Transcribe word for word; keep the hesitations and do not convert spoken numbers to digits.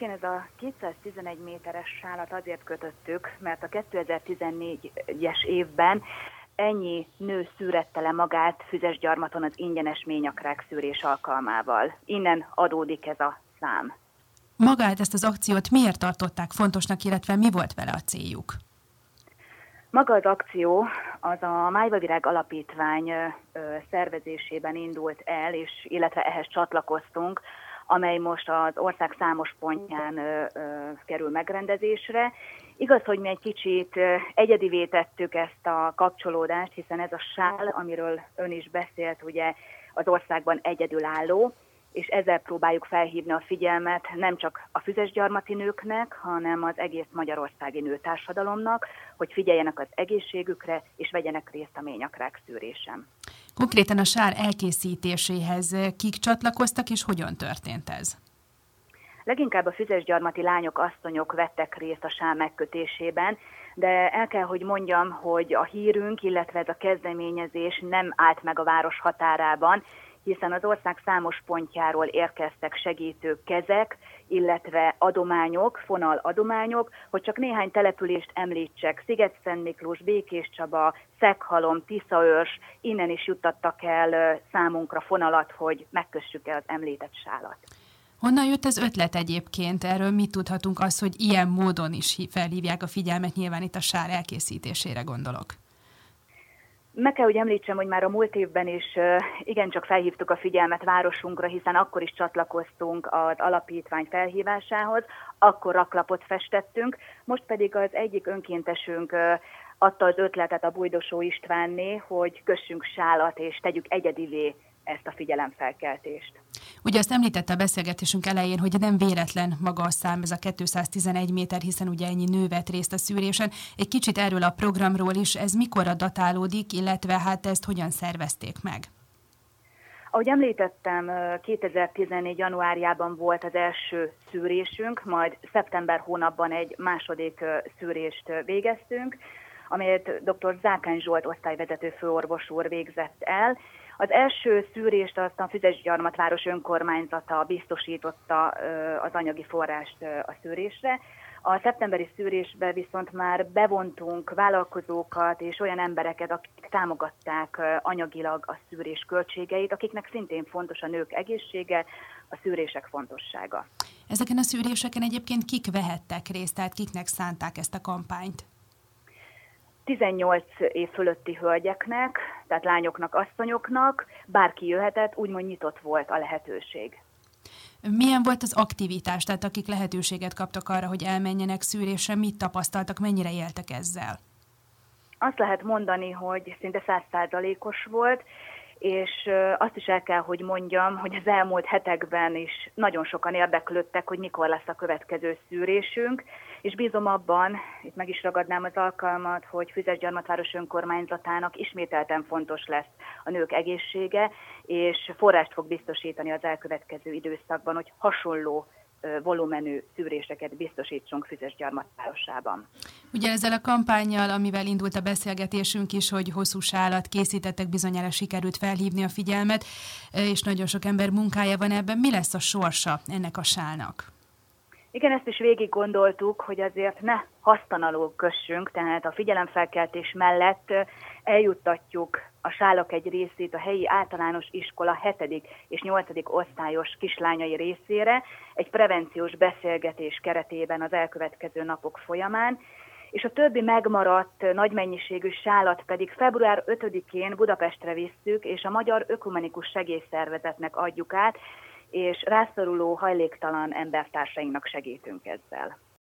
Igen, ez a kétszáztizenegy méteres sálat azért kötöttük, mert a kétezer-tizennégyes évben ennyi nő szűrette le magát Füzesgyarmaton az ingyenes ményakrák szűrés alkalmával. Innen adódik ez a szám. Magát ezt az akciót miért tartották fontosnak, illetve mi volt vele a céljuk? Maga az akció az a Májvavirág Alapítvány szervezésében indult el, és illetve ehhez csatlakoztunk, amely most az ország számos pontján ö, ö, kerül megrendezésre. Igaz, hogy mi egy kicsit egyedivé tettük ezt a kapcsolódást, hiszen ez a sál, amiről ön is beszélt, ugye az országban egyedülálló, és ezzel próbáljuk felhívni a figyelmet nem csak a füzesgyarmati nőknek, hanem az egész magyarországi nőtársadalomnak, hogy figyeljenek az egészségükre, és vegyenek részt a ményakrák szűrésen. Konkrétan a sál elkészítéséhez kik csatlakoztak, és hogyan történt ez? Leginkább a füzesgyarmati lányok, asszonyok vettek részt a sál megkötésében, de el kell, hogy mondjam, hogy a hírünk, illetve ez a kezdeményezés nem állt meg a város határában, hiszen az ország számos pontjáról érkeztek segítő kezek, illetve adományok, fonal adományok, hogy csak néhány települést említsek, Sziget-Szentmiklós, Békéscsaba, Szeghalom, Tiszaőrs, innen is juttattak el számunkra fonalat, hogy megkössük el az említett sálat. Honnan jött az ötlet egyébként? Erről mit tudhatunk, az, hogy ilyen módon is felhívják a figyelmet, nyilván itt a sál elkészítésére gondolok? Meg kell, hogy említsem, hogy már a múlt évben is igencsak felhívtuk a figyelmet városunkra, hiszen akkor is csatlakoztunk az alapítvány felhívásához, akkor raklapot festettünk, most pedig az egyik önkéntesünk adta az ötletet, a Bujdosó Istvánné, hogy kössünk sálat és tegyük egyedivé ezt a figyelemfelkeltést. Ugye azt említette a beszélgetésünk elején, hogy nem véletlen maga a szám, ez a kétszáztizenegy méter, hiszen ugye ennyi nő vett részt a szűrésen. Egy kicsit erről a programról is, ez mikorra datálódik, illetve hát ezt hogyan szervezték meg? Ahogy említettem, kétezer-tizennégy januárjában volt az első szűrésünk, majd szeptember hónapban egy második szűrést végeztünk, amelyet dr. Zákány Zsolt osztályvezető főorvos úr végzett el. Az első szűrést azt a Füzesgyarmatváros önkormányzata biztosította az anyagi forrást a szűrésre. A szeptemberi szűrésbe viszont már bevontunk vállalkozókat és olyan embereket, akik támogatták anyagilag a szűrés költségeit, akiknek szintén fontos a nők egészsége, a szűrések fontossága. Ezeken a szűréseken egyébként kik vehettek részt, tehát kiknek szánták ezt a kampányt? tizennyolc év fölötti hölgyeknek, tehát lányoknak, asszonyoknak, bárki jöhetett, úgymond nyitott volt a lehetőség. Milyen volt az aktivitás, tehát akik lehetőséget kaptak arra, hogy elmenjenek szűrésre, mit tapasztaltak, mennyire éltek ezzel? Azt lehet mondani, hogy szinte száz százalékos volt, és azt is el kell, hogy mondjam, hogy az elmúlt hetekben is nagyon sokan érdeklődtek, hogy mikor lesz a következő szűrésünk, és bízom abban, itt meg is ragadnám az alkalmat, hogy Füzesgyarmatváros önkormányzatának ismételten fontos lesz a nők egészsége, és forrást fog biztosítani az elkövetkező időszakban, hogy hasonló volumenű szűréseket biztosítsunk Füzesgyarmatvárosában. Ugye ezzel a kampánnyal, amivel indult a beszélgetésünk is, hogy hosszú sálat készítettek, bizonyára sikerült felhívni a figyelmet, és nagyon sok ember munkája van ebben. Mi lesz a sorsa ennek a sálnak? Igen, ezt is végig gondoltuk, hogy azért ne hasztalanul kössünk, tehát a figyelemfelkeltés mellett eljuttatjuk a sálak egy részét a helyi általános iskola hetedik és nyolcadik osztályos kislányai részére, egy prevenciós beszélgetés keretében az elkövetkező napok folyamán, és a többi megmaradt nagy mennyiségű sálat pedig február ötödikén Budapestre visszük, és a Magyar Ökumenikus Segélyszervezetnek adjuk át, és rászoruló, hajléktalan embertársainknak segítünk ezzel.